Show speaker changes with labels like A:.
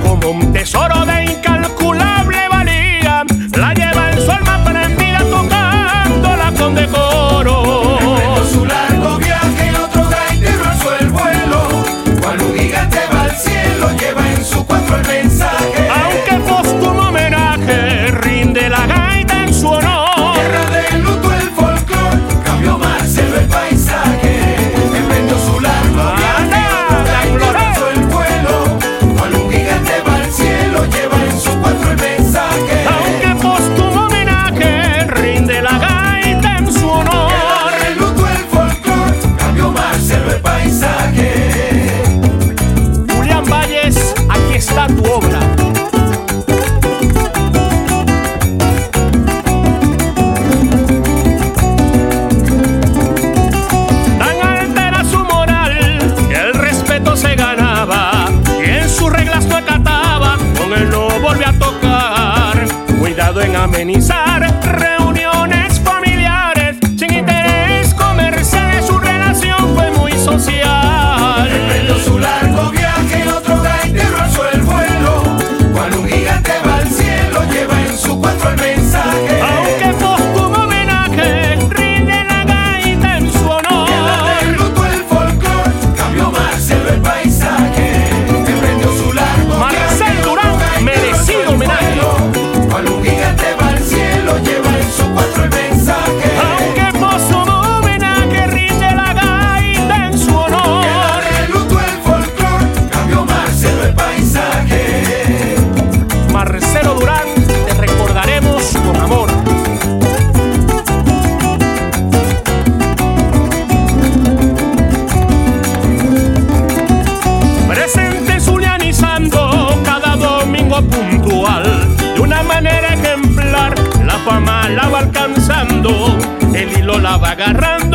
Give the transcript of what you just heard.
A: como un tesoro de incalculable valía. La lleva en su alma prendida tocándola con decoro.
B: Emprendió su largo viaje, otro gaitero alzó el vuelo. Cual un gigante va al cielo, lleva en su cuatro el mensaje.
A: Aunque póstumo homenaje rinde la gaita en su honor.
B: Tierra de luto el folclor, cambió Marcelo el paisaje. Emprendió su largo viaje, otro gaitero alzó el vuelo. Cual un gigante va al cielo, lleva en su cuatro el mensaje.
A: Aunque póstumo homenaje rinde la gaita en su honor.
B: Tierra de luto el folclor, cambió Marcelo el paisaje.
A: Julián Valles, aquí está tu obra. Tan alta era su moral que el respeto se ganaba y en sus reglas no acataba, con él no volvió a tocar. Cuidado en amenizar reuniones familiares sin interés comercial, su relación fue muy social.
B: Emprendió su largo viaje, otro gaitero alzó el vuelo. Cual un gigante va al cielo, lleva en su cuatro el mensaje.
A: Aunque póstumo homenaje rinde la gaita en su honor.
B: Tierra de luto el folclor, cambió Marcelo el paisaje. Emprendió su largo
A: Marcel
B: viaje,
A: Durán,
B: otro gaitero
A: merecido
B: alzó el
A: homenaje.
B: vuelo. Cual un gigante va al cielo, lleva en su cuatro el mensaje.
A: Aunque póstumo homenaje rinde la gaita en su honor.
B: Tierra de luto el folclor, cambió Marcelo el paisaje.
A: Marcelo Durán, te recordaremos con amor. Presente zulianizando cada domingo puntual, de una manera ejemplar, la fama la va alcanzando, el hilo la va agarrando.